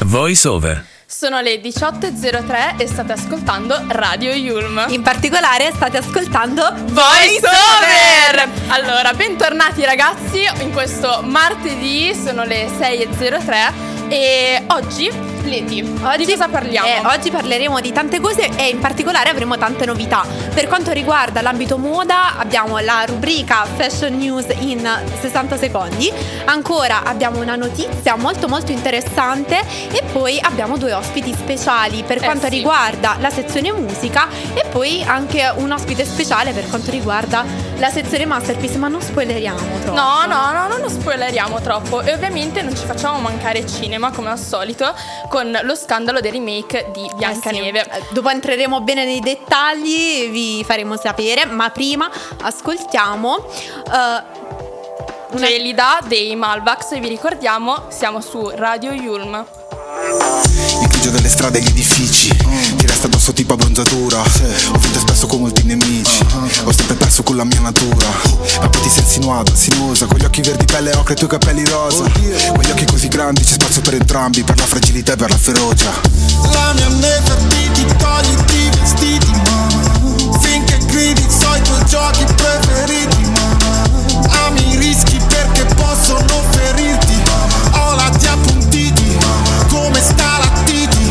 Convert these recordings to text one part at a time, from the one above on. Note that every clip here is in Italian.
Voice Over. Sono le 18.03 e state ascoltando Radio Yulm. In particolare state ascoltando Voice Over! Allora, bentornati ragazzi in questo martedì, sono le 6.03 e oggi, Leti, di cosa parliamo? Oggi parleremo di tante cose e in particolare avremo tante novità. Per quanto riguarda l'ambito moda abbiamo la rubrica Fashion News in 60 secondi. Ancora abbiamo una notizia molto interessante e poi abbiamo due ospiti speciali per quanto riguarda la sezione musica e poi anche un ospite speciale per quanto riguarda la sezione Masterpiece, ma non spoileriamo troppo. No, non spoileriamo troppo e ovviamente non ci facciamo mancare cinema come al solito con lo scandalo del remake di Biancaneve. Dopo entreremo bene nei dettagli, vi faremo sapere, ma prima ascoltiamo Gelida dei Malvax e vi ricordiamo siamo su Radio Yulm. Il grigio delle strade e gli edifici ti resta addosso tipo abbronzatura. Ho vinto spesso con molti nemici, ho sempre perso con la mia natura. Ma poi ti sei insinuata, sinuosa, con gli occhi verdi pelle ocre e i tuoi capelli rosa. Quegli occhi così grandi, c'è spazio per entrambi, per la fragilità e per la ferocia. La mia Nefertiti, togliti i vestiti, mamma. Finché gridi so i tuoi giochi preferiti, mamma. Ami i rischi perché possono ferirti. Ho lati appuntiti, come sta la Titi?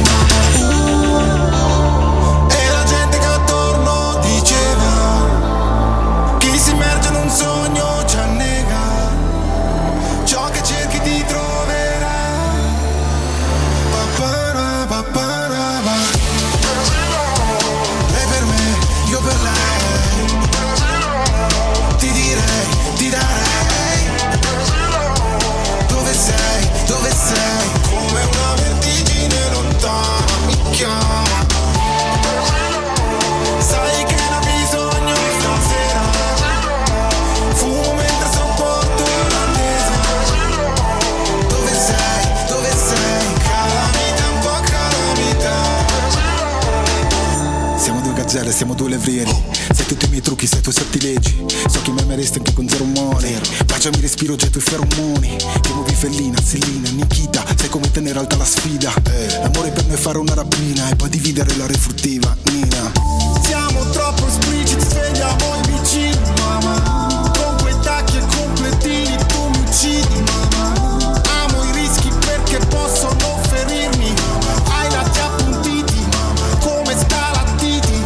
E la gente che attorno diceva: chi si immerge in un sogno ci annega, ciò che cerchi ti troverà. Papara, papara, pa. Lei per me, io per lei. Ti direi, ti darei. Dove sei, dove sei? Come una vertigine lontana mi chiama. Sai che ne ho bisogno stasera. Fumo mentre sopporto l'attesa. Dove sei, dove sei? Calamita, un po' calamita. Siamo due gazzelle, siamo due levrieri. Sai tutti i miei trucchi, sai i tuoi sortilegi. So che mi ameresti anche con zero umore. Baciami, respiro, getto i feromoni. Ti muovi fellina, Selina, Nikita. Sai come tenere alta la sfida. L'amore per me è fare una rapina e poi dividere la refruttiva, Nina. Siamo troppo espliciti, svegliamo i vicini, mamma. Con quei tacchi e completini tu mi uccidi, mamma. Amo i rischi perché possono ferirmi. Hai lati appuntiti, come sta la Titi?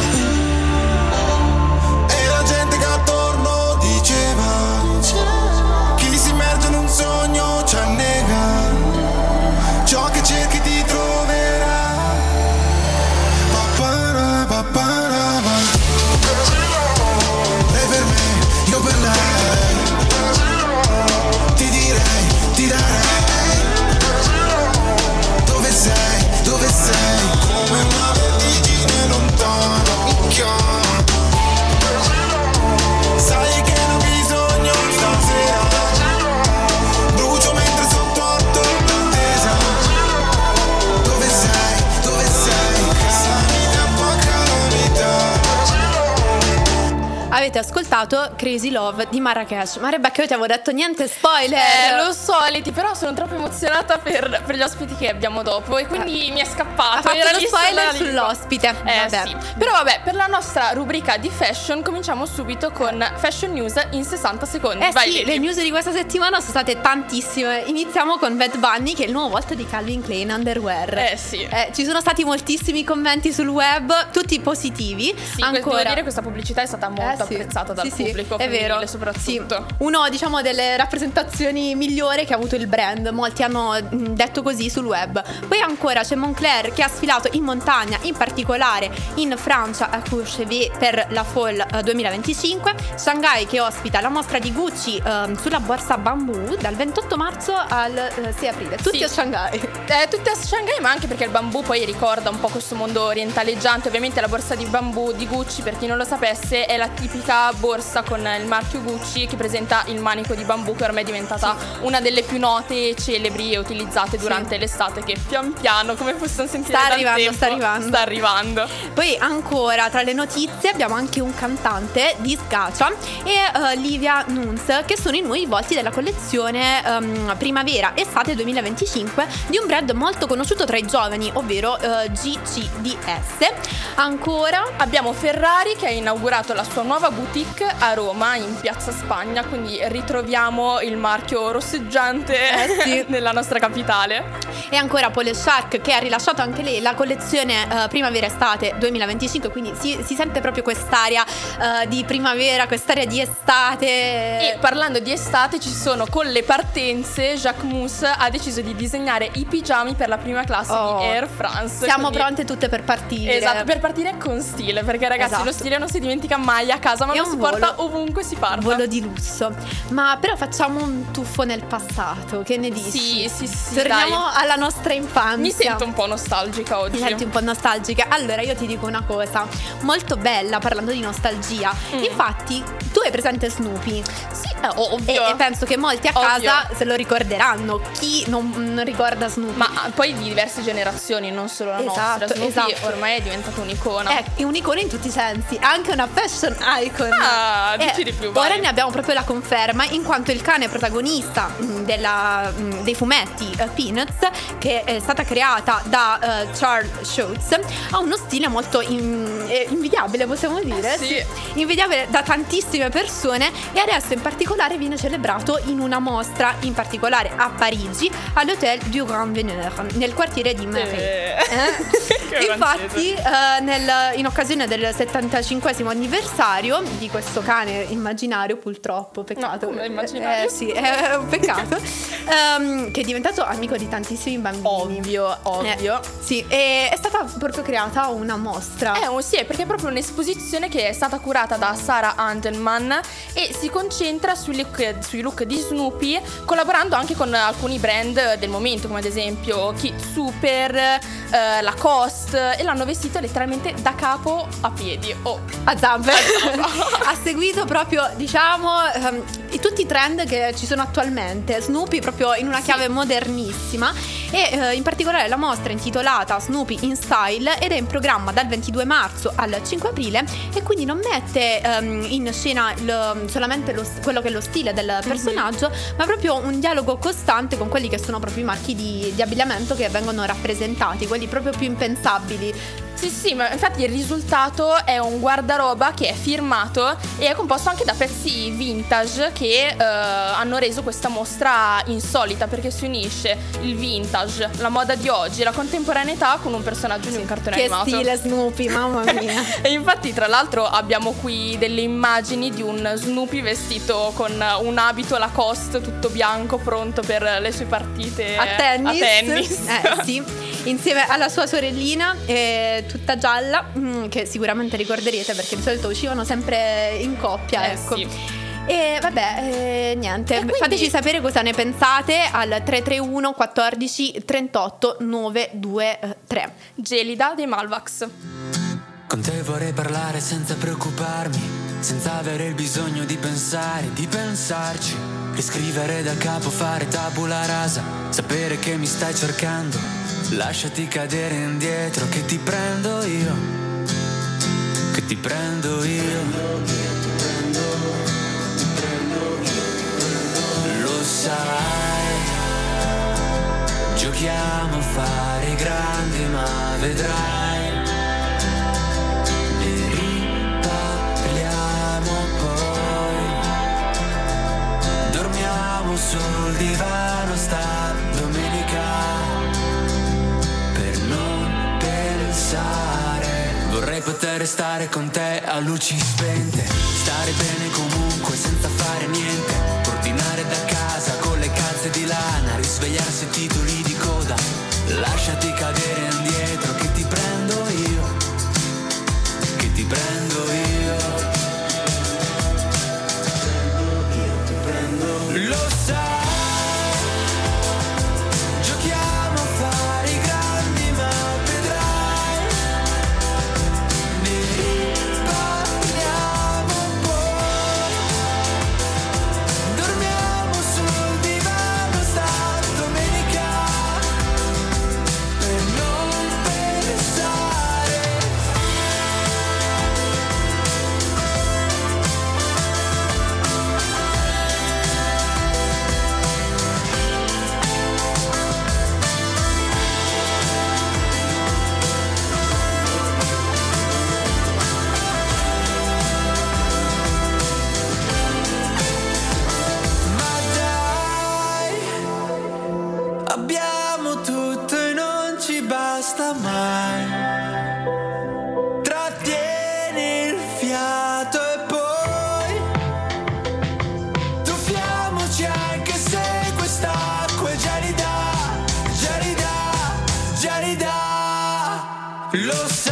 E la gente che attorno diceva: chi si immerge in un sogno ci annega, ciò che cerchi ti troverà. Papara, papara, pa. Lei per me, io per lei. Ti direi, ti darei. Dove sei, dove sei? Come una vertigine lontana mi chiama. Sai che ne ho bisogno stasera. Brucio mentre sopporto l'attesa. Dove sei, dove sei? Calamita, un po' calamita. Avete ascoltato Crazy Love di Marrakesh. Ma Rebecca, io ti avevo detto niente spoiler. Lo so, Leti, però sono troppo emozionata per gli ospiti che abbiamo dopo e quindi mi è scappato. Ha fatto Era lo lì spoiler sulla sull'ospite. Vabbè. Sì. Però vabbè, per la nostra rubrica di fashion cominciamo subito con Fashion News in 60 secondi. Vai, Sì, Leti. le news di questa settimana sono state tantissime. Iniziamo con Bad Bunny, che è il nuovo volto di Calvin Klein Underwear. Sì. Ci sono stati moltissimi commenti sul web, tutti positivi. Sì, Ancora devo dire questa pubblicità è stata molto sì. apprezzata dal Sì, pubblico, è vero. soprattutto. Sì. Uno, diciamo, delle rappresentazioni migliori che ha avuto il brand. Molti hanno detto così sul web. Poi ancora c'è Moncler che ha sfilato in montagna, in particolare in Francia a Courchevel per la Fall 2025. Shanghai che ospita la mostra di Gucci sulla borsa Bamboo dal 28 marzo al 6 aprile. Tutti a Shanghai. Tutti a Shanghai, ma anche perché il bambù poi ricorda un po' questo mondo orientaleggiante. Ovviamente la borsa di bambù di Gucci, per chi non lo sapesse, è la tipica unica borsa con il marchio Gucci che presenta il manico di bambù, che ormai è diventata una delle più note, celebri e utilizzate durante l'estate, che pian piano, come possiamo sentire sta arrivando. Poi ancora tra le notizie abbiamo anche un cantante di Sgacia e Livia Nunes, che sono i nuovi volti della collezione primavera-estate 2025 di un brand molto conosciuto tra i giovani, ovvero GCDS. Ancora abbiamo Ferrari che ha inaugurato la sua nuova boutique a Roma, in Piazza Spagna, quindi ritroviamo il marchio rosseggiante nella nostra capitale. E ancora Paul Shark, che ha rilasciato anche lei la collezione primavera-estate 2025, quindi si sente proprio quest'area di primavera, quest'area di estate. E parlando di estate, ci sono con le partenze, Jacquemus ha deciso di disegnare i pigiami per la prima classe di Air France. Siamo pronte tutte per partire. Esatto, per partire con stile, perché ragazzi lo stile non si dimentica mai a casa, ma lo si porta ovunque si parta. Un volo di lusso. Ma però facciamo un tuffo nel passato, che ne dici? Sì, torniamo alla nostra infanzia. Mi sento un po' nostalgica oggi. Mi senti un po' nostalgica? Allora io ti dico una cosa molto bella, parlando di nostalgia. Infatti tu hai presente Snoopy? Sì, ovvio. E penso che molti a casa se lo ricorderanno. Chi non ricorda Snoopy? Ma poi di diverse generazioni, non solo la nostra. Snoopy ormai è diventata un'icona. È un'icona in tutti i sensi, anche una fashion icon. Dici di più, vai. Ora ne abbiamo proprio la conferma, in quanto il cane protagonista dei fumetti Peanuts, che è stata creata da Charles Schulz, ha uno stile molto invidiabile, possiamo dire. Sì. Invidiabile da tantissime persone, e adesso in particolare viene celebrato in una mostra, in particolare a Parigi, all'Hôtel du Grand Veneur, nel quartiere di Marais. Infatti in occasione del 75esimo anniversario di questo cane immaginario, purtroppo, peccato. No, immaginario. Sì, è un peccato. Che è diventato amico di tantissimi bambini. Ovvio. Sì, e è stata proprio creata una mostra. Sì, perché è proprio un'esposizione che è stata curata da Sarah Handelman e si concentra sui look di Snoopy, collaborando anche con alcuni brand del momento, come ad esempio Kid Super, Lacoste, e l'hanno vestito letteralmente da capo a piedi a zampe. Ha seguito proprio, diciamo, tutti i trend che ci sono attualmente. Snoopy proprio in una chiave modernissima, e in particolare la mostra è intitolata Snoopy in Style ed è in programma dal 22 marzo al 5 aprile, e quindi non mette in scena solamente quello che è lo stile del personaggio, ma proprio un dialogo costante con quelli che sono proprio i marchi di abbigliamento che vengono rappresentati, quelli proprio più impensabili. Sì, ma infatti il risultato è un guardaroba che è firmato e è composto anche da pezzi vintage che hanno reso questa mostra insolita, perché si unisce il vintage, la moda di oggi e la contemporaneità con un personaggio di un cartone animato. Che stile Snoopy, mamma mia. E infatti tra l'altro abbiamo qui delle immagini di un Snoopy vestito con un abito Lacoste tutto bianco, pronto per le sue partite a tennis. Sì. Insieme alla sua sorellina tutta gialla, che sicuramente ricorderete perché di solito uscivano sempre in coppia, ecco. Sì. E vabbè, niente, quindi fateci sapere cosa ne pensate al 331 14 38 923. Gelida dei Malvax. Con te vorrei parlare senza preoccuparmi, senza avere il bisogno di pensare, di pensarci, riscrivere da capo, fare tabula rasa, sapere che mi stai cercando, lasciati cadere indietro, che ti prendo io, che ti prendo io. Lo sai, giochiamo a fare i grandi, ma vedrai, ne riparliamo poi. Dormiamo sul divano sta domenica per non pensare. Vorrei poter stare con te a luci spente, stare bene comunque senza fare niente, ordinare da casa con le calze di lana, risvegliarsi titoli di coda, lasciati cadere indietro, che ti prendo io, che ti prendo io. Lo sai, giochiamo a fare i grandi, ma vedrai, ne riparliamo poi. basta mai. Trattieni il fiato e poi tuffiamoci anche se quest'acqua è gelida, gelida, gelida. Lo sai.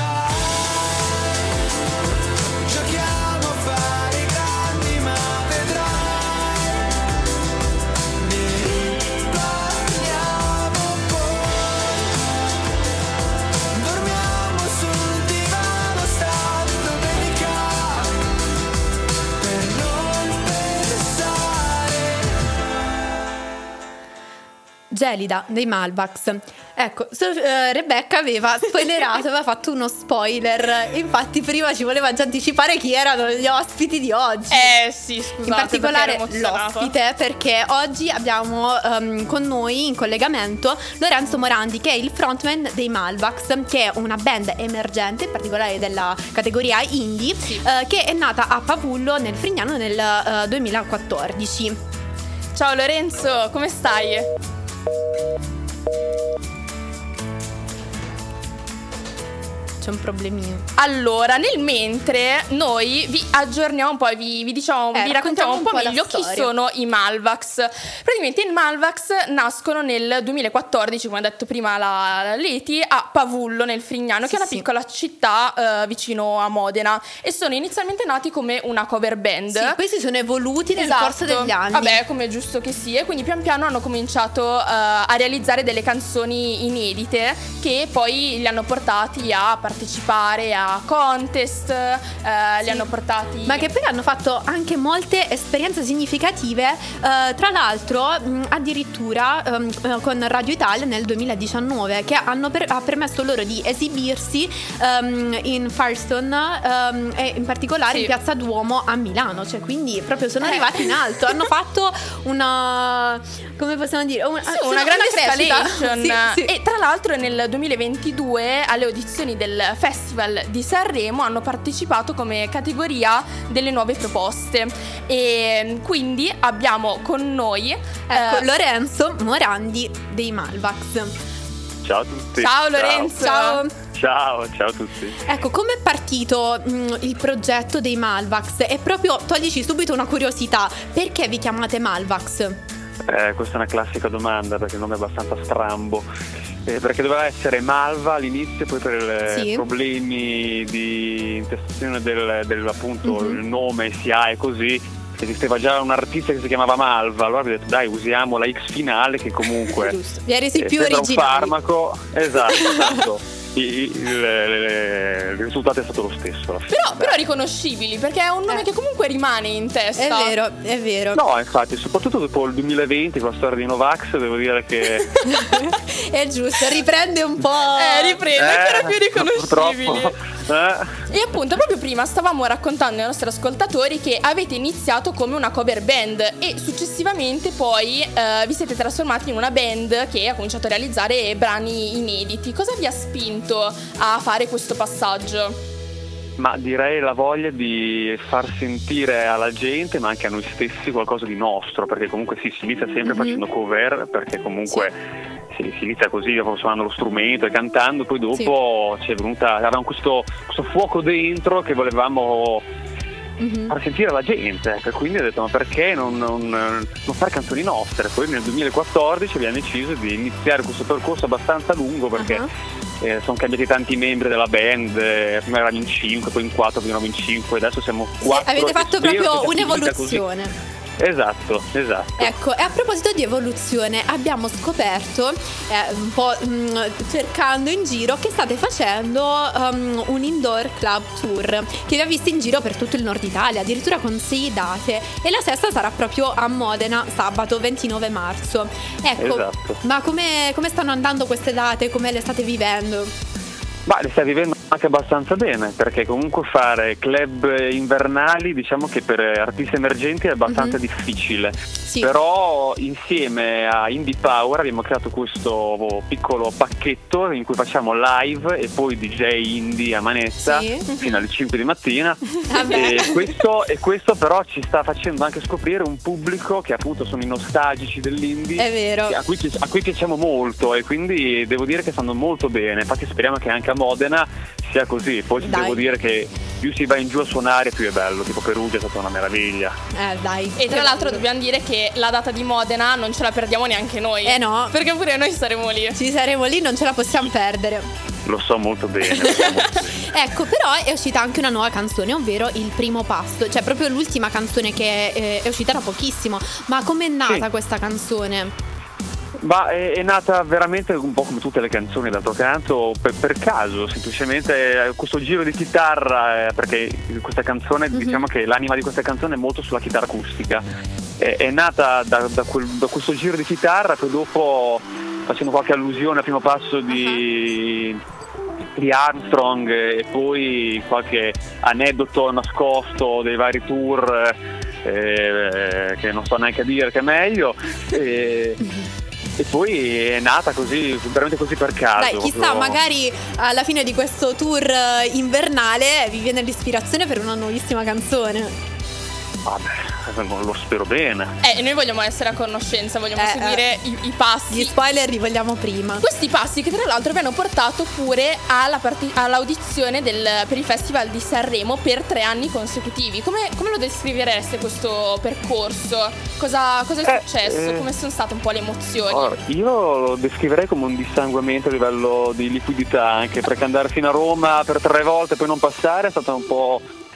Gelida dei Malvax. Ecco, Rebecca aveva spoilerato, aveva fatto uno spoiler. Infatti prima ci voleva già anticipare chi erano gli ospiti di oggi. Sì, scusate. In particolare l'ospite, perché oggi abbiamo con noi in collegamento Lorenzo Morandi, che è il frontman dei Malvax, che è una band emergente, in particolare della categoria indie, che è nata a Pavullo nel Frignano nel 2014. Ciao Lorenzo, come stai? C'è un problemino. Allora, nel mentre noi vi aggiorniamo un po' e vi diciamo, vi raccontiamo un po' meglio chi sono i Malvax. Praticamente i Malvax nascono nel 2014, come ha detto prima la Leti, a Pavullo nel Frignano, che è una piccola città vicino a Modena, e sono inizialmente nati come una cover band. Sì, poi si sono evoluti nel corso degli anni. Vabbè, come è giusto che sia, e quindi pian piano hanno cominciato a realizzare delle canzoni inedite che poi li hanno portati a partecipare a contest, li hanno portati, ma che poi hanno fatto anche molte esperienze significative, tra l'altro addirittura con Radio Italia nel 2019, che ha permesso loro di esibirsi in Firestone e in particolare in Piazza Duomo a Milano, cioè quindi proprio sono arrivati in alto, hanno fatto una, come possiamo dire, una grande escalation. Sì. E tra l'altro nel 2022 alle audizioni del Festival di Sanremo hanno partecipato come categoria delle nuove proposte, e quindi abbiamo con noi Lorenzo Morandi dei Malvax. Ciao a tutti. Ciao Lorenzo. Ciao a tutti. Ecco, com'è partito il progetto dei Malvax? E proprio toglici subito una curiosità, perché vi chiamate Malvax? Questa è una classica domanda, perché il nome è abbastanza strambo, perché doveva essere Malva all'inizio, poi per problemi di intestazione del appunto il nome SIA e così esisteva già un artista che si chiamava Malva, allora abbiamo detto dai, usiamo la X finale, che comunque vi è resi più sembra originali. un farmaco, esatto. Il risultato è stato lo stesso. Però riconoscibili, perché è un nome che comunque rimane in testa. È vero. No, infatti, soprattutto dopo il 2020, con la storia di Novax, devo dire che è giusto, riprende un po'. Riprende, ancora più riconoscibili. Purtroppo. E appunto proprio prima stavamo raccontando ai nostri ascoltatori che avete iniziato come una cover band e successivamente poi vi siete trasformati in una band che ha cominciato a realizzare brani inediti. Cosa vi ha spinto a fare questo passaggio? Ma direi la voglia di far sentire alla gente, ma anche a noi stessi, qualcosa di nostro, perché comunque si inizia sempre facendo cover, perché comunque si inizia così, suonando lo strumento e cantando, poi dopo ci è venuta, avevamo questo fuoco dentro che volevamo far sentire alla gente, per quindi ho detto ma perché non fare canzoni nostre. Poi nel 2014 abbiamo deciso di iniziare questo percorso abbastanza lungo, perché sono cambiati tanti membri della band, prima eravamo in 5, poi in 4, poi eravamo in 5, adesso siamo 4. Avete fatto proprio un'evoluzione. Esatto. Ecco, e a proposito di evoluzione, abbiamo scoperto un po' cercando in giro che state facendo un indoor club tour che vi ha visto in giro per tutto il nord Italia, addirittura con 6 date, e la sesta sarà proprio a Modena sabato 29 marzo. Ecco, esatto. Ma come stanno andando queste date? Come le state vivendo? Ma le stai vivendo anche abbastanza bene, perché comunque fare club invernali diciamo che per artisti emergenti è abbastanza difficile. Sì. Però insieme a Indie Power abbiamo creato questo piccolo pacchetto in cui facciamo live e poi DJ indie a manetta fino alle 5 di mattina. e questo però ci sta facendo anche scoprire un pubblico che appunto sono i nostalgici dell'indie, è vero, a cui piacciamo molto, e quindi devo dire che stanno molto bene. Infatti speriamo che anche a Modena sia così. Poi devo dire che più si va in giù a suonare più è bello, tipo Perugia è stata una meraviglia. E tra l'altro dobbiamo dire che la data di Modena non ce la perdiamo neanche noi. No, perché pure noi saremo lì. Ci saremo lì, non ce la possiamo perdere. Lo so molto bene. Ecco, però è uscita anche una nuova canzone, ovvero Il Primo Passo, cioè proprio l'ultima canzone che è uscita da pochissimo. Ma com'è nata questa canzone? È nata veramente un po' come tutte le canzoni d'altro canto, per caso, semplicemente questo giro di chitarra, perché questa canzone, diciamo che l'anima di questa canzone è molto sulla chitarra acustica. È nata da questo giro di chitarra, poi dopo facendo qualche allusione al Primo Passo di Armstrong e poi qualche aneddoto nascosto dei vari tour che non sto neanche a dire che è meglio. E poi è nata così, veramente così per caso. Dai, chissà, magari alla fine di questo tour invernale vi viene l'ispirazione per una nuovissima canzone. Vabbè, lo spero bene. Noi vogliamo essere a conoscenza, vogliamo seguire i passi. Gli spoiler li vogliamo prima. Questi passi che tra l'altro vi hanno portato pure all'audizione per il Festival di Sanremo per 3 anni consecutivi. Come lo descrivereste questo percorso? Cosa è successo? Come sono state un po' le emozioni? Allora, io lo descriverei come un dissanguamento a livello di liquidità, anche perché andare fino a Roma per 3 volte e poi non passare è stato un po'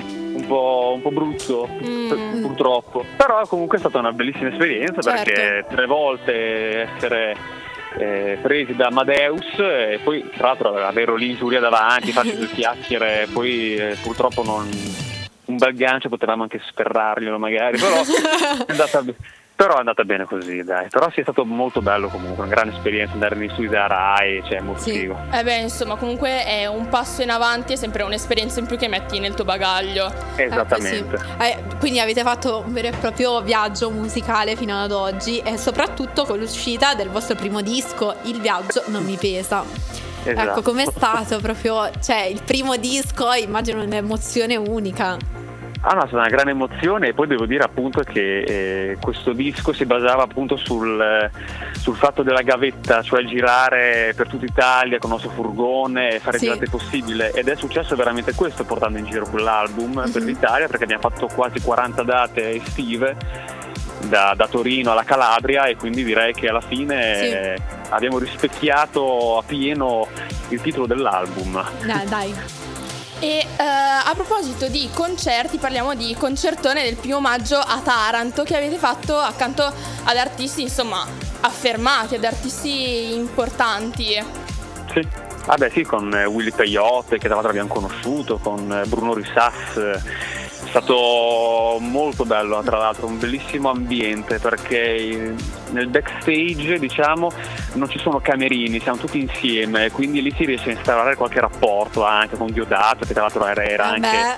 brutto, purtroppo. Però comunque è stata una bellissima esperienza, perché 3 volte essere presi da Amadeus e poi tra l'altro averlo lì in giuria davanti, farci 2 chiacchiere, poi purtroppo un bel gancio potevamo anche sferrarglielo magari, però è andata bene così, dai. Però sì, è stato molto bello comunque, una grande esperienza andare negli studi della Rai, cioè molto figo. Insomma, comunque è un passo in avanti, è sempre un'esperienza in più che metti nel tuo bagaglio. Esattamente. Quindi avete fatto un vero e proprio viaggio musicale fino ad oggi, e soprattutto con l'uscita del vostro primo disco, Il viaggio non mi pesa. Esatto. Ecco, com'è stato proprio, cioè il primo disco, immagino un'emozione unica. È stata una grande emozione, e poi devo dire appunto che questo disco si basava appunto sul fatto della gavetta, cioè girare per tutta Italia con il nostro furgone e fare più date possibile, ed è successo veramente questo, portando in giro quell'album per l'Italia, perché abbiamo fatto quasi 40 date estive da Torino alla Calabria, e quindi direi che alla fine abbiamo rispecchiato a pieno il titolo dell'album. Dai. E a proposito di concerti, parliamo di concertone del 1° maggio a Taranto, che avete fatto accanto ad artisti insomma affermati, ad artisti importanti. Sì, con Willy Peyote, che tra l'altro abbiamo conosciuto, con Bruno Risas. È stato molto bello, tra l'altro un bellissimo ambiente, perché nel backstage diciamo non ci sono camerini, siamo tutti insieme, quindi lì si riesce a instaurare qualche rapporto anche con Diodato, che tra l'altro era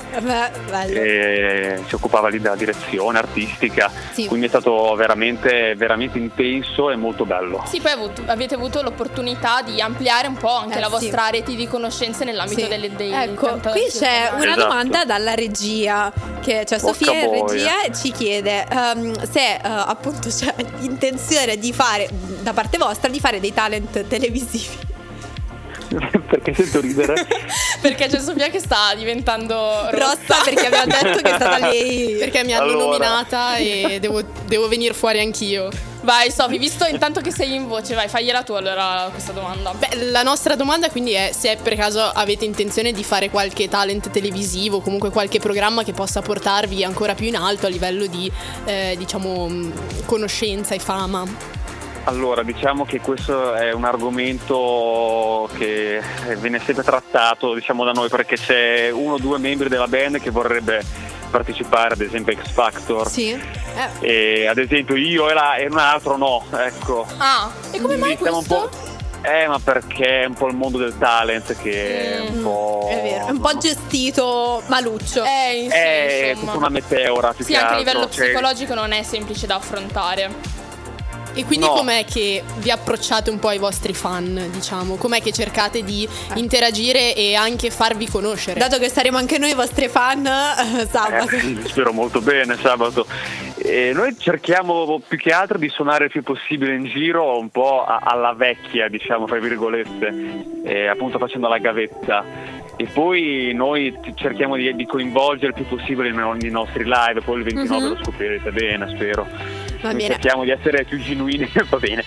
anche si occupava lì della direzione artistica, quindi è stato veramente veramente intenso e molto bello. Sì, poi avete avuto l'opportunità di ampliare un po' anche la vostra rete di conoscenze nell'ambito dei ecco, qui c'è una domanda dalla regia, che Sofia in regia ci chiede se appunto c'è l'intenzione di fare da parte vostra di fare dei talent televisivi. Perché sento ridere? Perché c'è Sofia che sta diventando rossa perché abbiamo detto che è stata lei, perché mi hanno nominata e devo venire fuori anch'io. Vai Sofì, visto intanto che sei in voce, vai, fagliela tu allora questa domanda. La nostra domanda quindi è se per caso avete intenzione di fare qualche talent televisivo, comunque qualche programma che possa portarvi ancora più in alto a livello di conoscenza e fama. Allora, diciamo che questo è un argomento che viene sempre trattato, diciamo, da noi, perché c'è 1 o 2 membri della band che vorrebbe partecipare, ad esempio, a X Factor. E ad esempio io e un altro no, ecco. E come mai questo? Ma perché è un po' il mondo del talent che è un po'... È vero, è un po' gestito maluccio. È tutta una meteora più sì, che anche a altro, livello psicologico non è semplice da affrontare. E quindi No. com'è che vi approcciate un po' ai vostri fan, diciamo? Com'è che cercate di interagire e anche farvi conoscere? Dato che saremo anche noi i vostri fan sabato. Spero molto bene sabato. Noi cerchiamo più che altro di suonare il più possibile in giro, un po' alla vecchia, diciamo, tra virgolette, appunto facendo la gavetta. E poi noi cerchiamo di coinvolgere il più possibile nei nostri live, poi il 29 lo scoprirete bene, spero. Va Noi bene. cerchiamo di essere più genuini, va bene.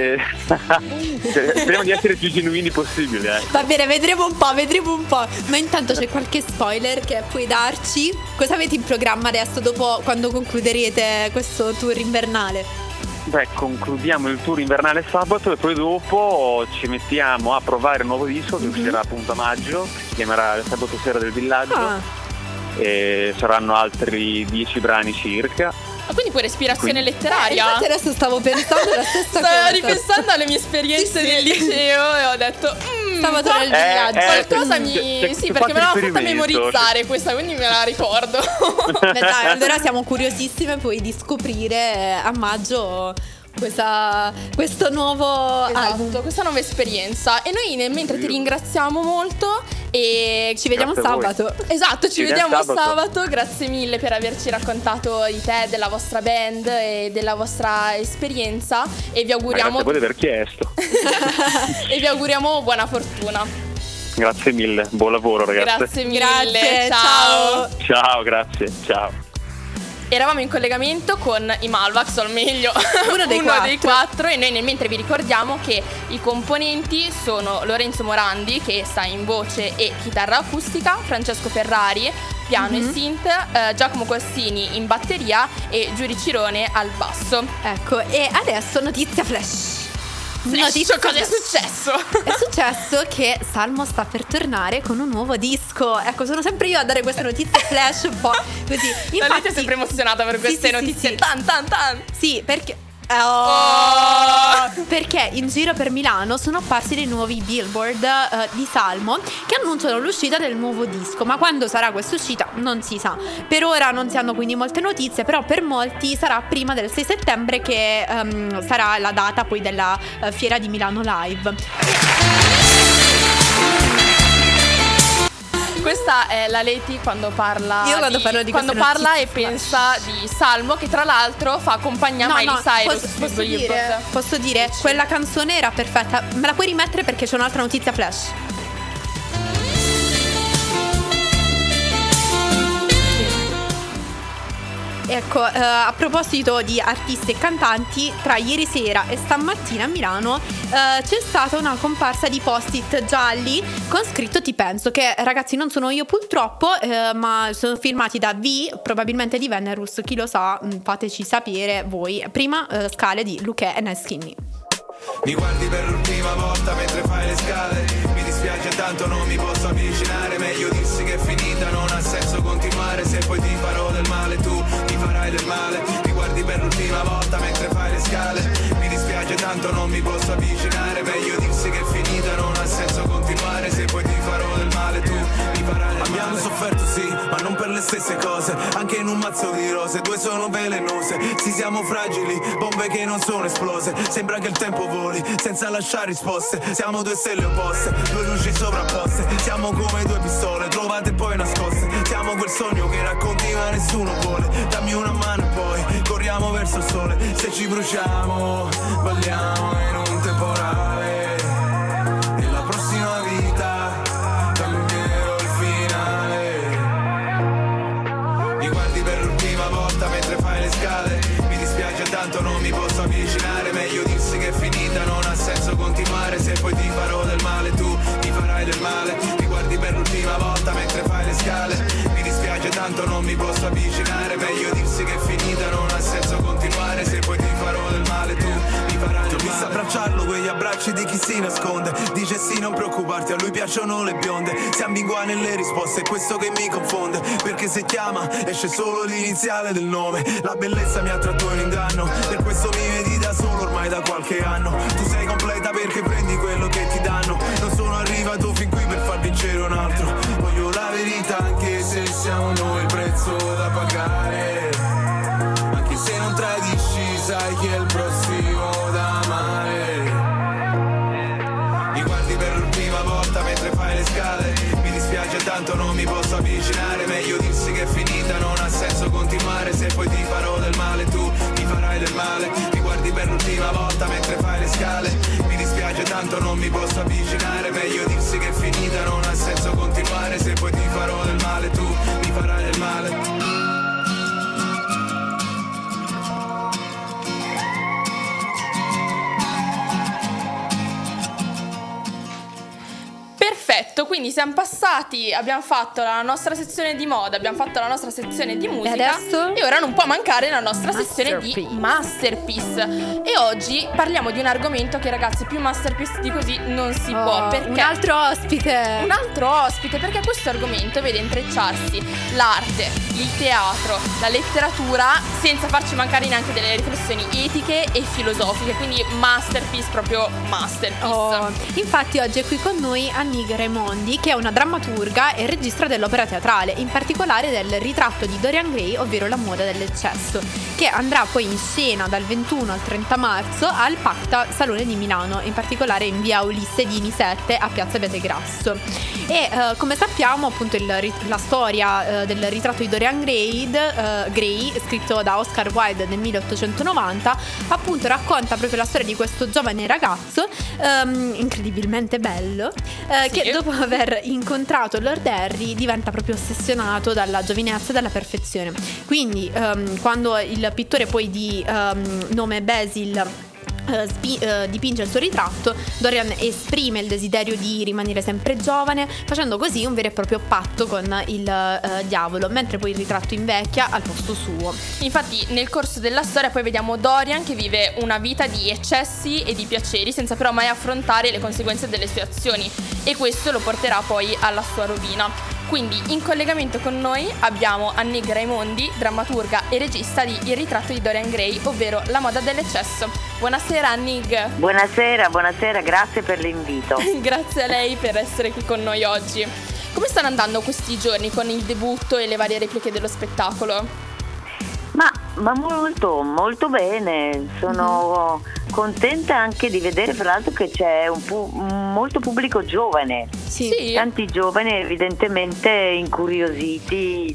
Speriamo di essere più genuini possibile. Va bene, vedremo un po'. Ma intanto c'è qualche spoiler che puoi darci? Cosa avete in programma adesso, dopo, quando concluderete questo tour invernale? Beh, concludiamo il tour invernale sabato e poi dopo ci mettiamo a provare il nuovo disco che uscirà appunto a maggio, si chiamerà Il sabato sera del villaggio. E saranno altri 10 brani circa. Ma quindi pure ispirazione letteraria? Infatti adesso stavo pensando la stessa cosa. Stavo ripensando alle mie esperienze Sì, del liceo e ho detto Sabato nel villaggio. qualcosa c'è sì, perché me l'hanno fatta riferimento. memorizzare questa, quindi me la ricordo. Beh, dai, allora siamo curiosissime poi di scoprire a maggio questo nuovo album. Esatto, questa nuova esperienza. E noi mentre ti ringraziamo molto e Ci vediamo Grazie a voi. sabato. esatto, ci vediamo vediamo sabato. sabato. Grazie mille per averci raccontato di te, della vostra band e della vostra esperienza e vi auguriamo Grazie a voi di aver chiesto. e vi auguriamo buona fortuna. Grazie mille, buon lavoro ragazze. Grazie mille. Grazie, ciao. Ciao, grazie, ciao. Eravamo in collegamento con i Malvax, o meglio Uno dei quattro, e noi mentre vi ricordiamo che i componenti sono Lorenzo Morandi, che sta in voce e chitarra acustica, Francesco Ferrari, piano e synth, Giacomo Cossini in batteria e Giuri Cirone al basso. Ecco, e adesso notizia flash. Notizia, cosa è flash. successo? È successo che Salmo sta per tornare con un nuovo disco. Ecco, sono sempre io a dare queste notizie flash un po' così. La Leti è sempre emozionata per Sì, queste sì, notizie. sì. Tan tan tan. Sì, perché Oh! perché in giro per Milano sono apparsi dei nuovi billboard di Salmo che annunciano l'uscita del nuovo disco, ma quando sarà questa uscita non si sa. Per ora non si hanno quindi molte notizie, però per molti sarà prima del 6 settembre che sarà la data poi della Fiera di Milano Live. Questa è la Leti quando parla. Io quando parlo di quando queste parla e notizie pensa di Salmo, che tra l'altro fa compagnia a Miley Cyrus sui Billboard. posso dire, quella canzone era perfetta. Me la puoi rimettere perché c'è un'altra notizia flash? Ecco, a proposito di artisti e cantanti, tra ieri sera e stamattina a Milano c'è stata una comparsa di post-it gialli con scritto "Ti penso", che ragazzi non sono io purtroppo, ma sono firmati da V, probabilmente di Venerus, chi lo sa, fateci sapere voi. Prima scale di Luque e Nice Skinny. Mi guardi per l'ultima volta mentre fai le scale. Mi dispiace tanto non mi posso avvicinare. Meglio dirsi che è finita, non ha senso continuare. Se poi ti farò del male tu mi farai del male. Mi guardi per l'ultima volta mentre fai le scale. Mi dispiace tanto non mi posso avvicinare. Meglio dirsi che è finita, non ha senso continuare. Se poi ti farò del male tu mi farai del male. Abbiamo sofferto sì, ma non per le stesse cose. Anche in un mazzo di rose, due sono velenose. Sì, siamo fragili, bombe che non sono esplose. Sembra che il tempo voli senza lasciare risposte. Siamo due stelle opposte, due luci sovrapposte. Siamo come due pistole trovate e poi nascoste. Siamo quel sogno che racconti ma nessuno vuole. Dammi una mano e poi corriamo verso il sole. Se ci bruciamo balliamo in un temporale. Nella prossima vita cambierò il finale. Mi guardi per l'ultima volta mentre fai le scale. Mi dispiace tanto non mi posso avvicinare. Meglio dirsi che è finita, non ha senso continuare. Se poi ti farò del male tu mi farai del male. Mi guardi per l'ultima volta mentre fai le scale. Mi dispiace tanto non mi posso avvicinare. Meglio dirsi che è finita, non ha senso continuare. Se poi ti farò del male tu mi farai del male. Ti ho visto abbracciarlo, quegli abbracci di chi si nasconde. Dice sì, non preoccuparti, a lui piacciono le bionde. Si ambigua nelle risposte, è questo che mi confonde. Perché se chiama esce solo l'iniziale del nome. La bellezza mi ha tratto in inganno, per questo mi vedi da da solo ormai da qualche anno. Tu sei completa perché prendi quello che ti danno. Non sono arrivato fin qui per far vincere un altro. Voglio la verità anche se siamo noi il prezzo da pagare. Anche se non tradisci sai che è il prossimo da amare. Mi guardi per l'ultima volta mentre fai le scale. Mi dispiace tanto non mi posso avvicinare. Meglio dirsi che è finita, non ha senso continuare. Se poi ti farò del male tu mi farai del male. Mi guardi per l'ultima volta mentre fai le scale. Mi dispiace tanto non mi posso avvicinare. Meglio dirsi che è finita, non ha senso continuare. Se poi ti farò del male tu mi farai del male. Perfetto, quindi siamo passati, abbiamo fatto la nostra sezione di moda, abbiamo fatto la nostra sezione di musica adesso? e ora non può mancare la nostra sezione di Masterpiece. E oggi parliamo di un argomento che, ragazzi, più Masterpiece di così non si può, perché un altro ospite, perché questo argomento vede intrecciarsi l'arte, il teatro, la letteratura, senza farci mancare neanche delle riflessioni etiche e filosofiche, quindi Masterpiece, proprio Masterpiece. Infatti oggi è qui con noi Annig Raimondi, che è una drammaturga e regista dell'opera teatrale, in particolare del Ritratto di Dorian Gray, ovvero La moda dell'eccesso, che andrà poi in scena dal 21 al 30 marzo al Pacta Salone di Milano, in particolare in via Ulisse Dini 7 a piazza Abete Grasso. E come sappiamo, appunto, la storia del Ritratto di Dorian Gray, scritto da Oscar Wilde nel 1890, appunto racconta proprio la storia di questo giovane ragazzo incredibilmente bello, che dopo aver incontrato Lord Harry diventa proprio ossessionato dalla giovinezza e dalla perfezione. Quindi quando il pittore poi di nome Basil dipinge il suo ritratto, Dorian esprime il desiderio di rimanere sempre giovane, facendo così un vero e proprio patto con il diavolo, mentre poi il ritratto invecchia al posto suo. Infatti nel corso della storia poi vediamo Dorian che vive una vita di eccessi e di piaceri, senza però mai affrontare le conseguenze delle sue azioni, e questo lo porterà poi alla sua rovina. Quindi in collegamento con noi abbiamo Annig Raimondi, drammaturga e regista di Il ritratto di Dorian Gray, ovvero La moda dell'eccesso. Buonasera Annig. Buonasera, grazie per l'invito. Grazie a lei per essere qui con noi oggi. Come stanno andando questi giorni con il debutto e le varie repliche dello spettacolo? Ma molto, molto bene. Sono contenta anche di vedere, fra l'altro, che c'è molto pubblico giovane. Sì. Tanti giovani evidentemente incuriositi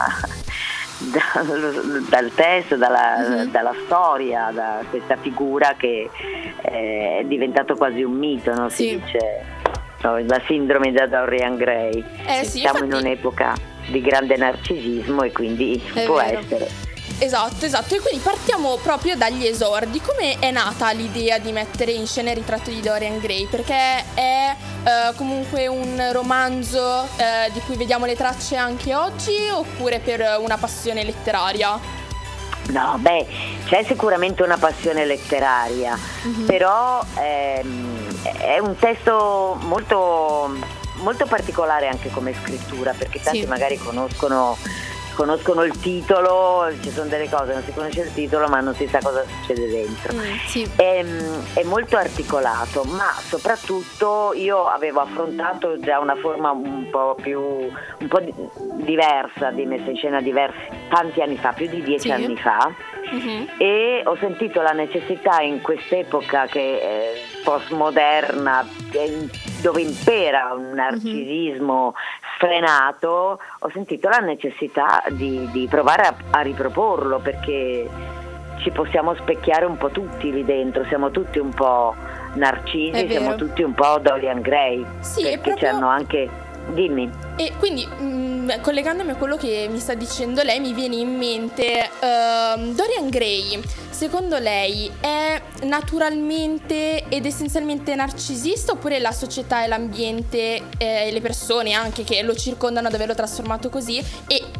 dal testo, dalla storia, da questa figura che è diventato quasi un mito, no? Si dice, no, la sindrome da Dorian Gray. Siamo in un'epoca di grande narcisismo e quindi può essere. Esatto, e quindi partiamo proprio dagli esordi. Come è nata l'idea di mettere in scena Il ritratto di Dorian Gray? Perché è comunque un romanzo di cui vediamo le tracce anche oggi, oppure per una passione letteraria? No, c'è sicuramente una passione letteraria, però è un testo molto, molto particolare anche come scrittura, perché tanti magari conoscono il titolo, ci sono delle cose, non si conosce il titolo ma non si sa cosa succede dentro. È molto articolato, ma soprattutto io avevo affrontato già una forma un po' diversa di messa in scena tanti anni fa, più di 10 anni fa, e ho sentito la necessità in quest'epoca che è postmoderna, dove impera un narcisismo sfrenato, ho sentito la necessità di provare a riproporlo, perché ci possiamo specchiare un po' tutti lì dentro, siamo tutti un po' narcisi, siamo tutti un po' Dorian Gray, perché c'hanno anche... Dimmi. E quindi collegandomi a quello che mi sta dicendo lei, mi viene in mente Dorian Gray, secondo lei è naturalmente ed essenzialmente narcisista, oppure la società e l'ambiente e le persone anche che lo circondano ad averlo trasformato così? E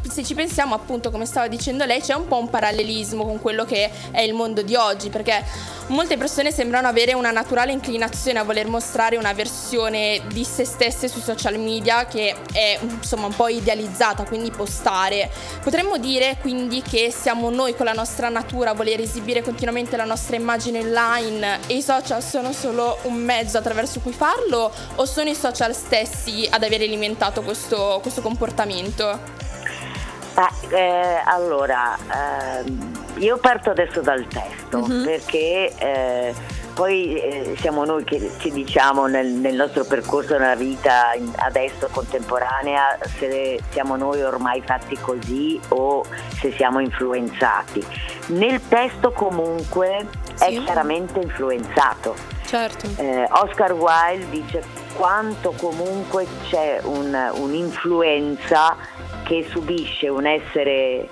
se ci pensiamo, appunto, come stava dicendo lei, c'è un po' un parallelismo con quello che è il mondo di oggi, perché molte persone sembrano avere una naturale inclinazione a voler mostrare una versione di se stesse sui social media che è insomma un po' idealizzata, quindi postare. Potremmo dire quindi che siamo noi con la nostra natura a voler esibire continuamente la nostra immagine online e i social sono solo un mezzo attraverso cui farlo, o sono i social stessi ad aver alimentato questo comportamento? Allora, io parto adesso dal testo, perché poi siamo noi che ci diciamo nel nostro percorso nella vita adesso contemporanea se siamo noi ormai fatti così o se siamo influenzati. Nel testo comunque è chiaramente influenzato. Certo. Oscar Wilde dice quanto comunque c'è un'influenza che subisce un essere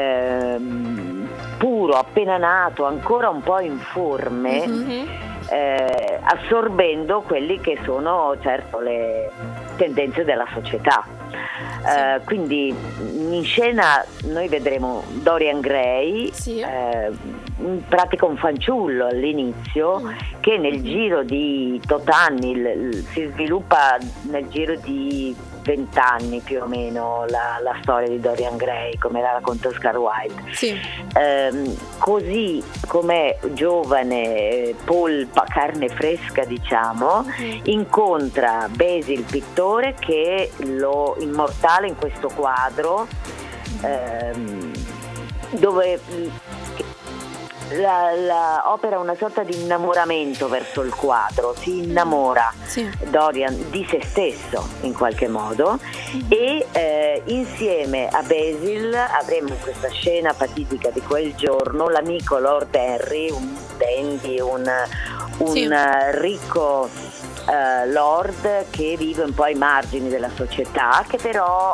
puro, appena nato, ancora un po' informe, assorbendo quelli che sono certo le tendenze della società. Quindi in scena noi vedremo Dorian Gray, in pratica un fanciullo all'inizio, che nel giro di 8 anni si sviluppa nel giro di 20 anni più o meno la storia di Dorian Gray, come la racconta Oscar Wilde. Così come giovane, polpa, carne fresca diciamo, incontra Basil, pittore, che lo immortala in questo quadro dove la opera una sorta di innamoramento verso il quadro, si innamora Dorian di se stesso in qualche modo, e insieme a Basil avremo in questa scena fatidica di quel giorno l'amico Lord Henry, un dandy, un ricco lord che vive un po' ai margini della società, che però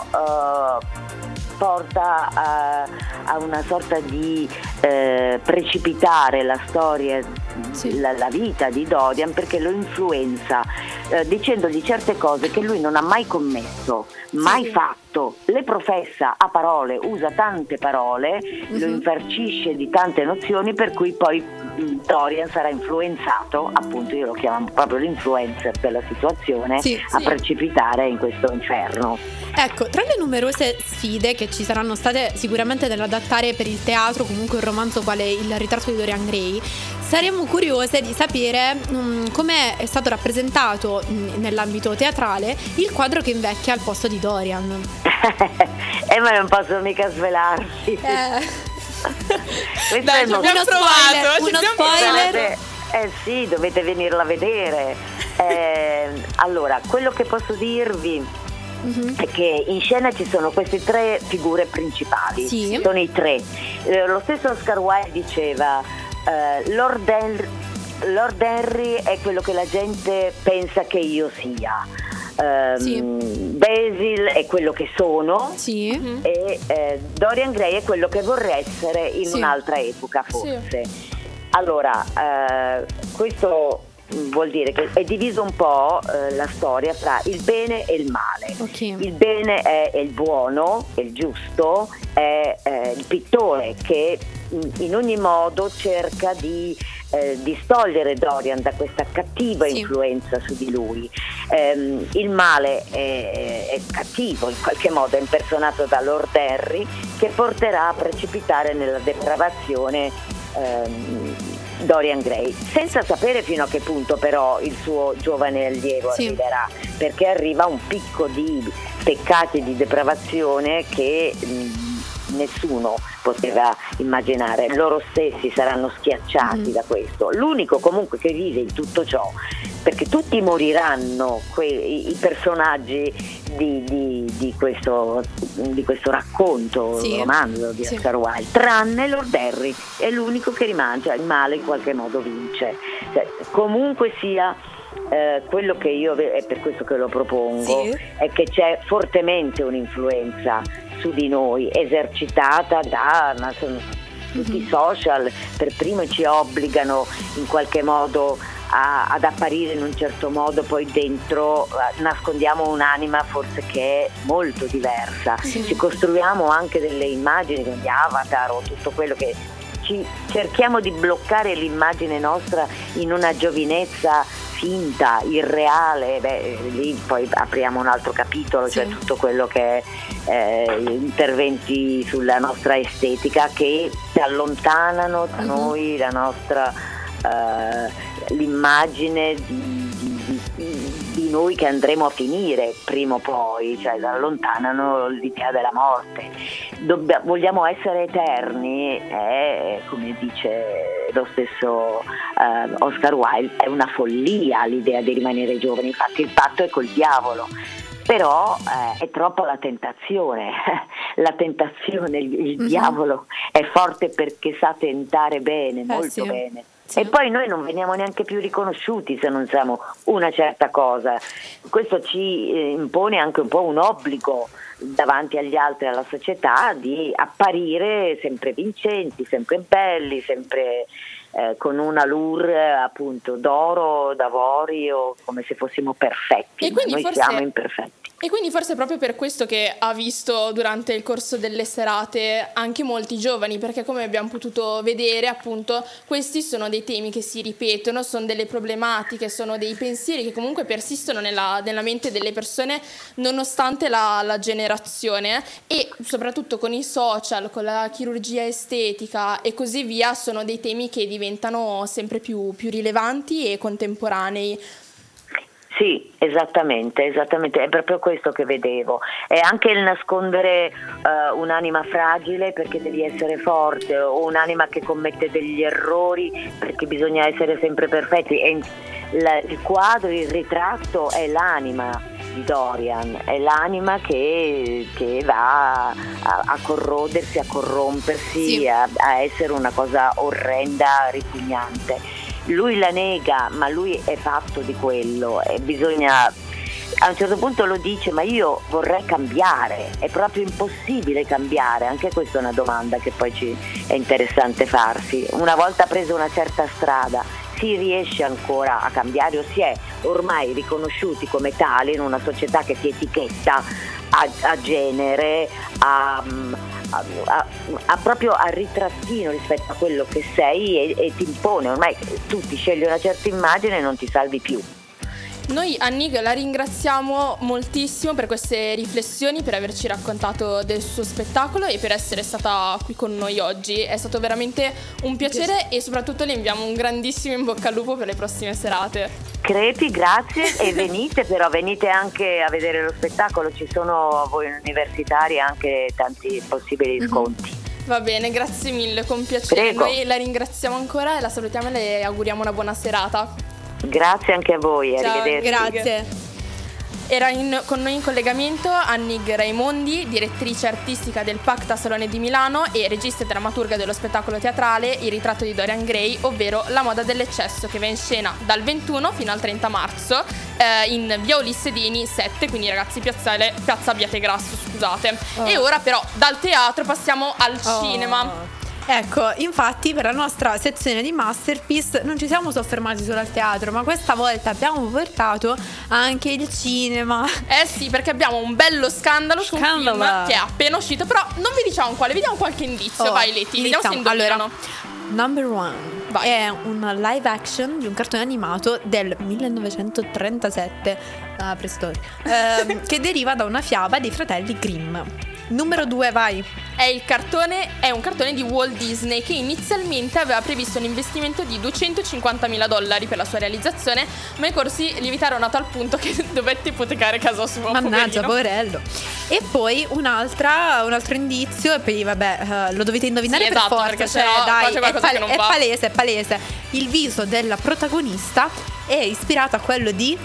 porta a una sorta di precipitare la storia, la vita di Dorian, perché lo influenza dicendogli certe cose che lui non ha mai commesso, mai fatto, le professa a parole, usa tante parole, lo infarcisce di tante nozioni, per cui poi Dorian sarà influenzato, appunto io lo chiamo proprio l'influencer della situazione, a precipitare in questo inferno. Ecco, tra le numerose sfide che ci saranno state sicuramente nell'adattare per il teatro comunque un romanzo quale Il ritratto di Dorian Gray, saremmo curiose di sapere come è stato rappresentato nell'ambito teatrale il quadro che invecchia al posto di Dorian. Ma non posso mica svelarsi. Dai, uno spoiler. Sì, dovete venirla a vedere. Allora, quello che posso dirvi è che in scena ci sono queste 3 figure principali, sono i 3. Lo stesso Oscar Wilde diceva Lord Henry è quello che la gente pensa che io sia, Basil è quello che sono, e Dorian Gray è quello che vorrei essere in un'altra epoca forse. Allora questo vuol dire che è diviso un po' la storia tra il bene e il male. Il bene è il buono, è il giusto, è il pittore che in ogni modo cerca di distogliere Dorian da questa cattiva influenza su di lui. Il male è cattivo, in qualche modo è impersonato da Lord Henry, che porterà a precipitare nella depravazione Dorian Gray, senza sapere fino a che punto però il suo giovane allievo arriverà, perché arriva un picco di peccati di depravazione che nessuno poteva immaginare. Loro stessi saranno schiacciati da questo. L'unico comunque che vive in tutto ciò, perché tutti moriranno i personaggi di questo racconto, romanzo di Oscar Wilde, tranne Lord Henry, è l'unico che rimane, cioè il male in qualche modo vince. Comunque sia, quello che io è per questo che lo propongo è che c'è fortemente un'influenza su di noi, esercitata tutti i social, per primo ci obbligano in qualche modo ad apparire in un certo modo, poi dentro nascondiamo un'anima forse che è molto diversa. Ci costruiamo anche delle immagini con gli avatar o tutto quello che cerchiamo di bloccare l'immagine nostra in una giovinezza finta, irreale. Lì poi apriamo un altro capitolo, cioè tutto quello che è interventi sulla nostra estetica che allontanano da noi la nostra l'immagine di noi che andremo a finire prima o poi, cioè allontanano l'idea della morte. Vogliamo essere eterni, come dice lo stesso Oscar Wilde, è una follia l'idea di rimanere giovani, infatti il patto è col diavolo. Però è troppa la tentazione, il diavolo è forte perché sa tentare bene, molto bene. Sì. E poi noi non veniamo neanche più riconosciuti se non siamo una certa cosa. Questo ci impone anche un po' un obbligo davanti agli altri, alla società, di apparire sempre vincenti, sempre belli, sempre con un allure appunto d'oro, d'avorio, come se fossimo perfetti. E noi siamo imperfetti. E quindi forse è proprio per questo che ha visto durante il corso delle serate anche molti giovani, perché come abbiamo potuto vedere appunto questi sono dei temi che si ripetono, sono delle problematiche, sono dei pensieri che comunque persistono nella mente delle persone nonostante la generazione, e soprattutto con i social, con la chirurgia estetica e così via sono dei temi che diventano sempre più rilevanti e contemporanei. Sì, esattamente, è proprio questo che vedevo. È anche il nascondere un'anima fragile perché devi essere forte, o un'anima che commette degli errori perché bisogna essere sempre perfetti. E il quadro, il ritratto è l'anima di Dorian, è l'anima che va a corrodersi, a corrompersi, a essere una cosa orrenda, ripugnante. Lui la nega, ma lui è fatto di quello, e bisogna, a un certo punto lo dice, ma io vorrei cambiare, è proprio impossibile cambiare. Anche questa è una domanda che poi è interessante farsi. Una volta presa una certa strada, si riesce ancora a cambiare o si è ormai riconosciuti come tali in una società che ti etichetta a genere, proprio a ritrattino rispetto a quello che sei, e ti impone. Ormai tu ti scegli una certa immagine e non ti salvi più. Noi Annig la ringraziamo moltissimo per queste riflessioni, per averci raccontato del suo spettacolo e per essere stata qui con noi oggi. È stato veramente un piacere e soprattutto le inviamo un grandissimo in bocca al lupo per le prossime serate. Crepi, grazie, e venite anche a vedere lo spettacolo, ci sono a voi universitari anche tanti possibili sconti. Va bene, grazie mille, con piacere. Prego. Noi la ringraziamo ancora e la salutiamo e le auguriamo una buona serata. Grazie anche a voi, ciao, arrivederci. Grazie. Era con noi in collegamento Annig Raimondi, direttrice artistica del Pacta Salone di Milano e regista e drammaturga dello spettacolo teatrale Il ritratto di Dorian Gray, ovvero La moda dell'eccesso, che va in scena dal 21 fino al 30 marzo in via Ulisse Dini 7, quindi ragazzi piazza Abbiategrasso, scusate. E ora però dal teatro passiamo al cinema. Ecco, infatti per la nostra sezione di Masterpiece non ci siamo soffermati solo al teatro, ma questa volta abbiamo portato anche il cinema. Sì, perché abbiamo un bello scandalo su un film che è appena uscito, però non vi diciamo quale, vediamo qualche indizio. Vai Leti, vediamo se indovinano. Allora, Number One è un live action di un cartone animato del 1937, preistorico, che deriva da una fiaba dei fratelli Grimm. Numero 2, vai. È un cartone di Walt Disney che inizialmente aveva previsto un investimento di $250.000 per la sua realizzazione, ma i corsi lievitarono a tal punto che dovette ipotecare casa sua. Mannaggia, poverello. E poi un altro indizio, e poi vabbè, lo dovete indovinare per forza, perché dai, è palese. Il viso della protagonista è ispirato a quello di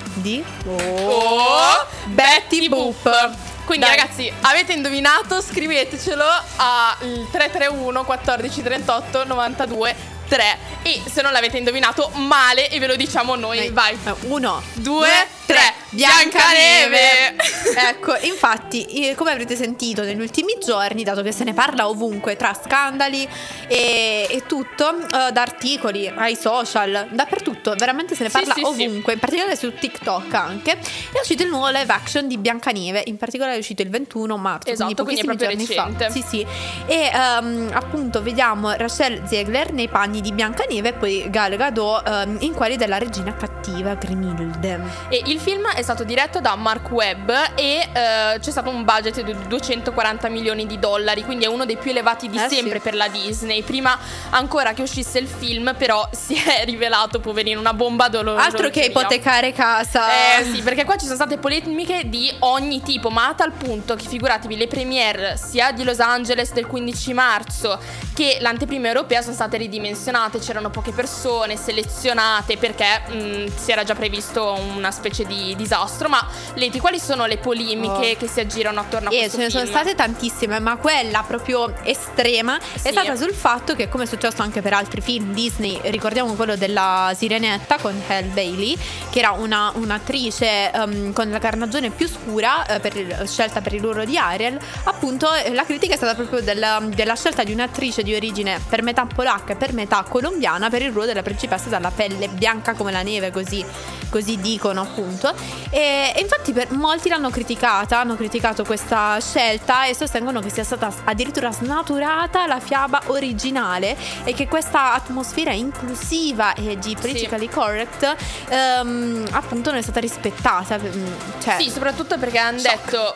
Betty Boop. Quindi ragazzi, avete indovinato? Scrivetecelo al 331 14 38 92 3. E se non l'avete indovinato, male, e ve lo diciamo noi. Vai. 1, 2, 3. Biancaneve. Ecco, infatti, come avrete sentito negli ultimi giorni, dato che se ne parla ovunque, tra scandali e tutto, da articoli ai social, dappertutto, veramente se ne parla ovunque, in particolare su TikTok anche. È uscito il nuovo live action di Biancaneve, in particolare è uscito il 21 marzo, esatto, quindi è proprio recente. Sì. E appunto vediamo Rachel Zegler nei panni di Biancaneve e poi Gal Gadot in quelli della regina cattiva Grimilde. E il film è stato diretto da Mark Webb e c'è stato un budget di $240 milioni, quindi è uno dei più elevati di sempre per la Disney. Prima ancora che uscisse il film, però si è rivelato, poverino, una bomba dolorosa. Altro che ipotecare casa. Sì, perché qua ci sono state polemiche di ogni tipo, ma a tal punto che figuratevi, le premiere sia di Los Angeles del 15 marzo che l'anteprima europea sono state ridimensionate, c'erano poche persone selezionate perché si era già previsto una specie di disastro. Ma Leti, quali sono le polemiche che si aggirano attorno a questo film? Ce ne sono state tantissime, ma quella proprio estrema è stata sul fatto che, come è successo anche per altri film Disney, ricordiamo quello della Sirenetta con Halle Bailey, che era un'attrice con la carnagione più scura, scelta per il ruolo di Ariel. Appunto la critica è stata proprio della scelta di un'attrice di origine per metà polacca e per metà colombiana per il ruolo della principessa dalla pelle bianca come la neve, così dicono appunto. E infatti molti l'hanno criticata, hanno criticato questa scelta e sostengono che sia stata addirittura snaturata la fiaba originale e che questa atmosfera inclusiva e di politically correct appunto non è stata rispettata. Sì, soprattutto perché hanno detto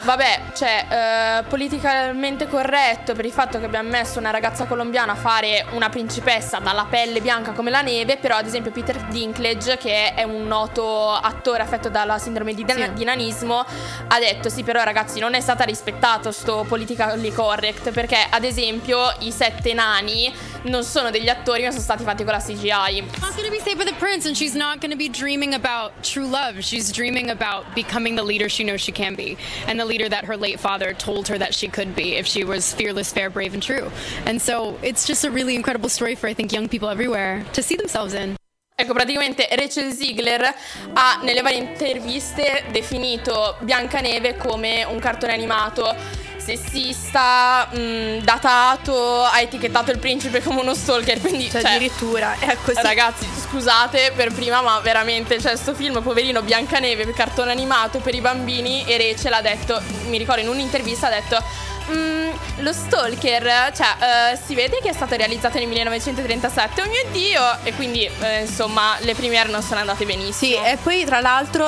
politicamente corretto per il fatto che abbiamo messo una ragazza colombiana a fare una principessa dalla pelle bianca come la neve, però ad esempio Peter Dinklage, che è un noto attore affetto dalla sindrome di nanismo, ha detto sì, però ragazzi non è stata rispettato sto politically correct, perché ad esempio i 7 nani non sono degli attori ma sono stati fatti con la CGI. Not gonna be safe for the prince, and she's not gonna be dreaming about true love. She's dreaming about becoming the leader she knows she can be, and the leader that her late father told her that she could be if she was fearless, fair, brave, and true. And so it's just a really incredible story for, I think, young people everywhere to see themselves in. Ecco, praticamente Rachel Zegler ha nelle varie interviste definito Biancaneve come un cartone animato sessista, datato, ha etichettato il principe come uno stalker, quindi addirittura è così. Ragazzi, scusate per prima, ma veramente, sto film, poverino, Biancaneve, cartone animato per i bambini, e Rachel ha detto, mi ricordo in un'intervista ha detto lo stalker, si vede che è stato realizzato nel 1937, oh mio Dio, e quindi insomma le premiere non sono andate benissimo. Sì, e poi tra l'altro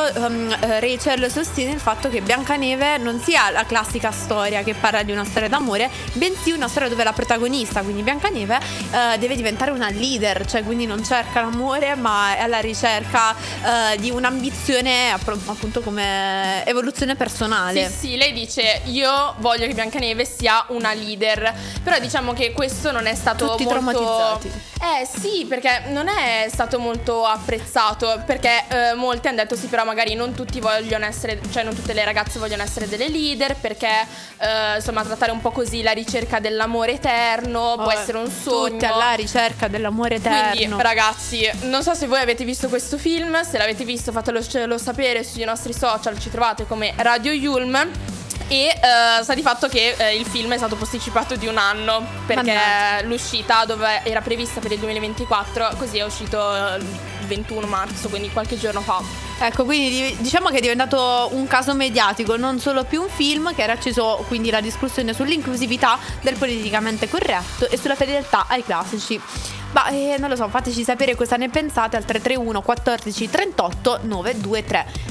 Rachel sostiene il fatto che Biancaneve non sia la classica storia che parla di una storia d'amore, bensì una storia dove la protagonista, quindi Biancaneve, deve diventare una leader, quindi non cerca l'amore ma è alla ricerca di un'ambizione appunto come evoluzione personale. Sì, lei dice io voglio che Biancaneve sia una leader, però diciamo che questo non è stato tutti molto traumatizzati. Sì, perché non è stato molto apprezzato, perché molti hanno detto sì, però magari non tutti vogliono essere, non tutte le ragazze vogliono essere delle leader, perché insomma trattare un po' così la ricerca dell'amore eterno può essere un sogno, tutti alla ricerca dell'amore eterno. Quindi ragazzi, non so se voi avete visto questo film, se l'avete visto fatelo sapere sui nostri social, ci trovate come Radio Yulm. E sta di fatto che il film è stato posticipato di un anno, perché l'uscita dove era prevista per il 2024, così è uscito il 21 marzo, quindi qualche giorno fa. Ecco, quindi diciamo che è diventato un caso mediatico, non solo più un film, che era acceso quindi la discussione sull'inclusività del politicamente corretto e sulla fedeltà ai classici. Ma non lo so, fateci sapere cosa ne pensate al 331 14 38 923.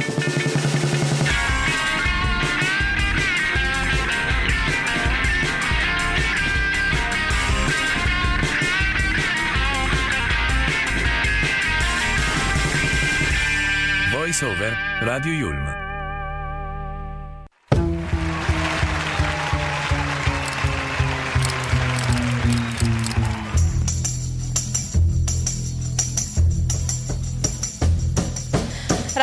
Voice Over Radio Yulm.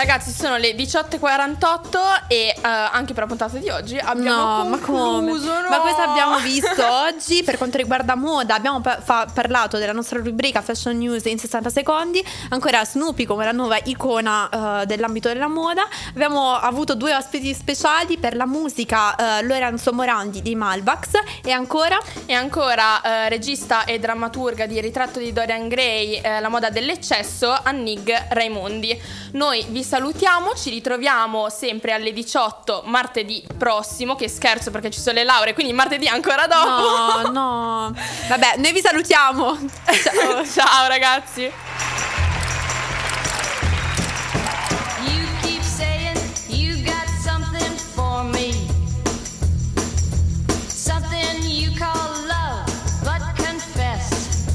Ragazzi, sono le 18:48 e anche per la puntata di oggi abbiamo concluso. Ma cosa abbiamo visto oggi per quanto riguarda moda? Abbiamo parlato della nostra rubrica Fashion News in 60 secondi. Ancora Snoopy come la nuova icona dell'ambito della moda. Abbiamo avuto 2 ospiti speciali per la musica, Lorenzo Morandi di Malvax e ancora regista e drammaturga di Ritratto di Dorian Gray, la moda dell'eccesso, Annig Raimondi. Noi vi salutiamo, ci ritroviamo sempre alle 18 martedì prossimo, che scherzo perché ci sono le lauree, quindi martedì ancora dopo. No. Vabbè, noi vi salutiamo. Ciao ragazzi. You keep saying you got something for me, something you call love, but confess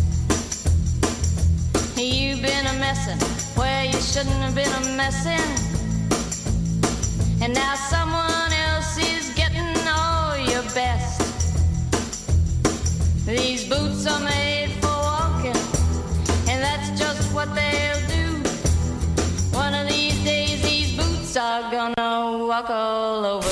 you've been a messin' where you shouldn't have been a messin', and now someone else is getting all your best. These boots are made for walking, and that's just what they'll do. One of these days these boots are gonna walk all over